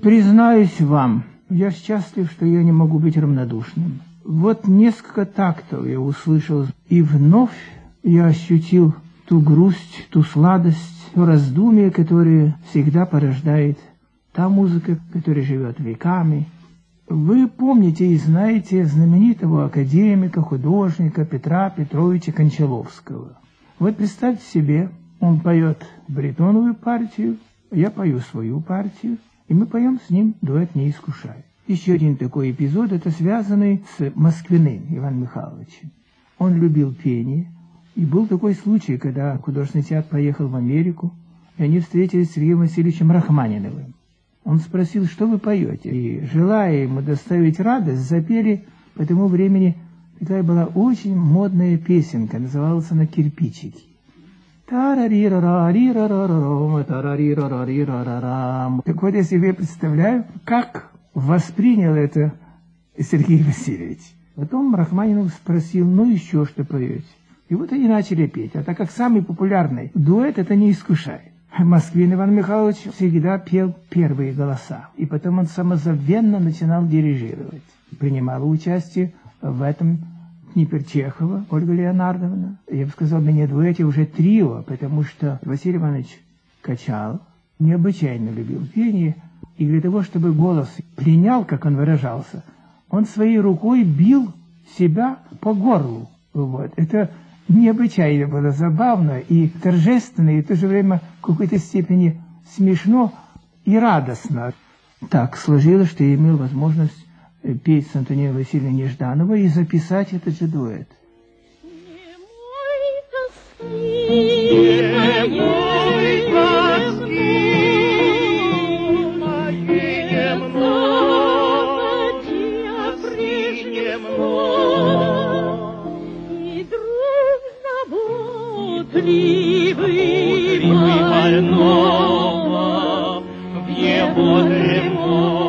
признаюсь вам, я счастлив, что я не могу быть равнодушным. Вот несколько тактов я услышал, и вновь я ощутил ту грусть, ту сладость, то раздумие, которое всегда порождает та музыка, которая живет веками. Вы помните и знаете знаменитого академика, художника Петра Петровича Кончаловского. Вот представьте себе, он поет баритоновую партию, я пою свою партию, и мы поем с ним дуэт «Не искушай». Еще один такой эпизод, это связанный с Москвиным Иваном Михайловичем. Он любил пение, и был такой случай, когда художественный театр поехал в Америку, и они встретились с Сергеем Васильевичем Рахманиновым. Он спросил, что вы поете, и, желая ему доставить радость, запели по тому времени, такая была очень модная песенка, называлась она «Кирпичики». Тарарирарарирарарарам. Так вот, я себе представляю, как воспринял это Сергей Васильевич. Потом Рахманинов спросил, ну еще что поете? И вот они начали петь. А так как самый популярный дуэт, это «Не искушай». Москвин Иван Михайлович всегда пел первые голоса. И потом он самозабвенно начинал дирижировать. Принимала участие в этом Днепр Чехова, Ольга Леонардовна. Я бы сказал, на дуэте уже трио, потому что Василий Иванович Качал необычайно любил пение. И для того, чтобы голос пленял, как он выражался, он своей рукой бил себя по горлу. Вот. Это необычайно было забавно и торжественно, и в то же время в какой-то степени смешно и радостно. Так сложилось, что я имел возможность петь с Антониной Васильевной Неждановой и записать этот же дуэт. Больного в его ремонт.